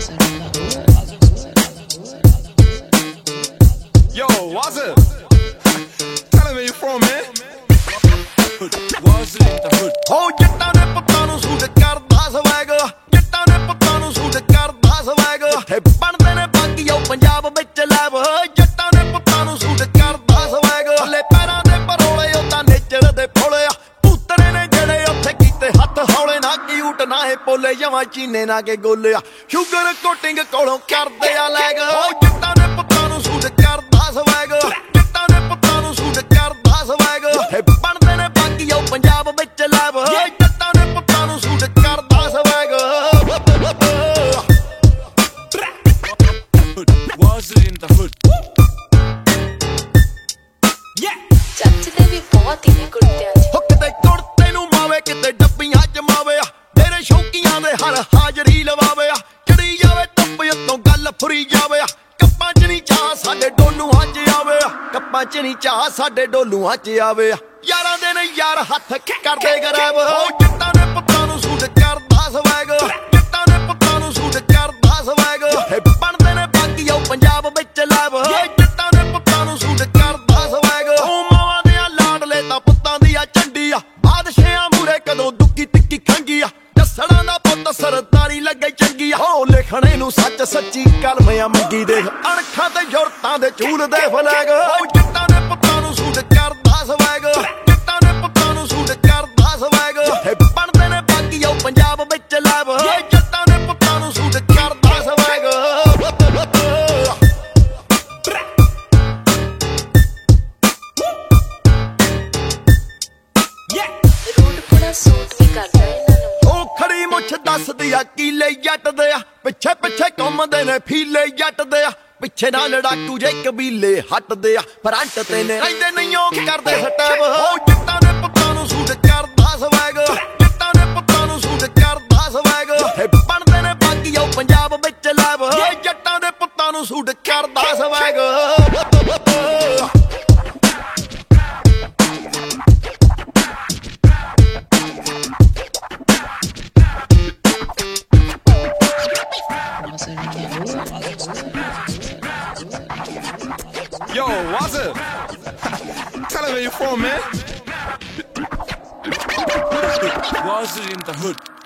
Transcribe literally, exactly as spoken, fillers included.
Yo, what's up? Tell me where you from, man. What's in the hood? ਹੋ ਜੱਟਾਂ ਨੇ ਪੁੱਤਾਂ ਨੂੰ ਸੂਟ ਕਰਦਾ ਸਵੈਗ ਜੱਟਾਂ ਨੇ ਪੁੱਤਾਂ ਨੂੰ ਸੂਟ ਕਰਦਾ ਸਵੈਗ ਇਹ ਬਣਦੇ ਨੇ ਬਾਕੀ ਉਹ ਪੰਜਾਬ ਵਿੱਚ ਲੈਬ ਜੱਟਾਂ ਨੇ ਪੁੱਤਾਂ ਨੂੰ ਸੂਟ ਕਰਦਾ ਸਵੈਗ ਹਲੇ ਪੈਰਾਂ ਦੇ ਪਰੋਲੇ ਉਹ ਤਾਂ ਨੇਚਰ ਦੇ ਫੋਲੇ ਆ ਪੁੱਤਰੇ ਨੇ ਜਿਹੜੇ ਉੱਥੇ ਕੀਤੇ ਹੱਥ ਹੌਲੇ ਨਾ ਕਿਊਟ ਨਾ ਇਹ ਪੋਲੇ ਜਵਾਂ ਚੀਨੇ ਨਾ ਕੇ ਗੋਲਿਆ ਸ਼ੂਗਰ ਕੋਟਿੰਗ ਕੋਲੋਂ ਕਰਦੇ ਆ ਲੈਗ ਹੋ ਜੱਟਾਂ ਨੇ ਪੁੱਤਾਂ ਨੂੰ ਸੂਟ ਕਰਦਾ ਸਵੈਗ ਜੱਟਾਂ ਨੇ ਪੁੱਤਾਂ ਨੂੰ ਸੂਟ ਕਰਦਾ ਸਵੈਗ ਇਹ ਬਣਦੇ ਨੇ ਬਾਕੀ ਉਹ ਪੰਜਾਬ ਵਿੱਚ ਲੈਬ ਜੱਟਾਂ ਨੇ ਪੁੱਤਾਂ ਨੂੰ ਸੂਟ ਕਰਦਾ swag What's in the hood? ਚੱਚ ਦੇ ਵੀ ਬਹੁਤ ਹੀ ਨੇ ਕੁੜਤਿਆਂ 'ਚ ਹੋ ਕਿਤੇ ਕੁੜਤੇ ਨੂੰ ਮਾਵੇ ਕਿਤੇ ਡੱਬੀਆਂ ਜਮਾਵੇ ਆ ਤੇਰੇ ਸ਼ੌਕੀਆਂ ਦੇ ਹਰ ਹਾਜ਼ਰੀ ਲਵਾਵੇ ਆ ਚੜੀ ਜਾਵੇ ਧੁੱਪ ਉੱਤੋਂ ਗੱਲ ਫੁਰੀ ਜਾਵੇ ਆ ਕੱਪਾਂ 'ਚ ਨਹੀਂ ਚਾਹ ਸਾਡੇ ਡੋਲੂਆਂ 'ਚ ਆਵੇ ਆ ਕੱਪਾਂ 'ਚ ਨਹੀਂ ਚਾਹ ਸਾਡੇ ਡੋਲੂਆਂ 'ਚ ਆਵੇ ਆ ਯਾਰਾਂ ਦੇ ਨੇ ਯਾਰ ਹੱਥ ਕਰਦੇ ਗਰੈਬ ਹੋ ਜੱਟਾਂ ਨੇ ਪੁੱਤਾਂ ਨੂੰ ਸੂਟ ਕਰਦਾ ਸਵੈਗ ਜੱਟਾਂ ਨੇ ਪੁੱਤਾਂ ਨੂੰ ਸੂਟ ਕਰਦਾ ਸਵੈਗ ਇਹ ਬਣਦੇ ਨੇ ਬਾਕੀ ਉਹ ਪੰਜਾਬ ਵਿੱਚ ਲੈਬ ਜੱਟਾਂ ਨੇ ਪੁੱਤਾਂ ਨੂੰ ਸੂਟ ਕਰਦਾ ਸਵੈਗ ਉਹ ਮਾਵਾਂ ਦੀਆਂ ਲਾਡਲੇ ਤਾਂ ਪੁੱਤਾਂ ਦੀ ਆ ਝੰਡੀ ਆ ਬਾਦਸ਼ਾਹਾਂ ਮੂਰੇ ਕਦੋਂ ਦੁੱਕੀ ਤਿੱਕੀ ਖੰਗੀ ਆ ਦੱਸਣਾ ਦਾ ਪੁੱਤ ਸਰਦਾਰੀ ਲੱਗੇ ਚੰਗੀ ਆ ਹੋ ਲਿਖਣੇ ਨੂੰ ਸੱਚ ਸੱਚੀ ਕਲਮ ਆ ਮੰਗੀ ਦੇ ਅਣਖਾਂ ਤੇ ਜੁਰਤਾਂ ਦੇ ਝੂਲ ਦੇ ਫਲੈਗ ਉਹ ਜੱਟਾਂ ਨੇ ਪੁੱਤਾਂ ਨੂੰ ਸੂਟ ਕਰਦਾ ਸਵੈਗ ਜੱਟਾਂ ਨੇ ਪੁੱਤਾਂ ਨੂੰ ਸੂਟ ਕਰਦਾ ਸਵੈਗ ਇਹ ਬਣਦੇ ਨੇ ਬਾਕੀ ਉਹ ਪੰਜਾਬ ਵਿੱਚ ਲੈਬ ਜੱਟਾਂ ਨੇ ਪੁੱਤਾਂ ਨੂੰ ਸੂਟ ਕਰਦਾ ਸਵੈਗ ਰੂਟ ਕੁੜਾ ਸੂਟ ਵੀ ਕਰਦਾ ਇਹਨਾਂ ਨੂੰ ਉਹ ਖੜੀ ਮੁੱਛ ਦੱਸਦੀ ਆ ਕੀਲੇ ਜੱਟ ਦੇ ਆ ਪਿੱਛੇ ਪਿੱਛੇ ਘੁੰਮਦੇ ਨੇ ਫੀਲੇ ਜੱਟ ਦੇ ਆ ਪਿੱਛੇ ਨਾਲ ਲੜਾਕੂ ਜੇ ਕਬੀਲੇ ਹੱਟਦੇ ਆ ਫਰੰਟ ਤੇ ਨੇ ਰਹਿੰਦੇ ਨਹੀਂ ਉਹ ਕਰਦੇ ਸਟੈਪ ਉਹ ਜੱਟਾਂ ਨੇ ਪੁੱਤਾਂ ਨੂੰ ਸੂਟ ਕਰਦਾ ਸਵੈਗ ਜੱਟਾਂ ਨੇ ਪੁੱਤਾਂ ਨੂੰ ਸੂਟ ਕਰਦਾ ਸਵੈਗ ਇਹ ਬਣਦੇ ਨੇ ਬਾਕੀ ਉਹ ਪੰਜਾਬ ਵਿੱਚ ਲੈਬ ਜੱਟਾਂ ਦੇ ਪੁੱਤਾਂ ਨੂੰ ਸੂਟ ਕਰਦਾ swag Yo, what's up? Tell me where you from, man. What's in the hood?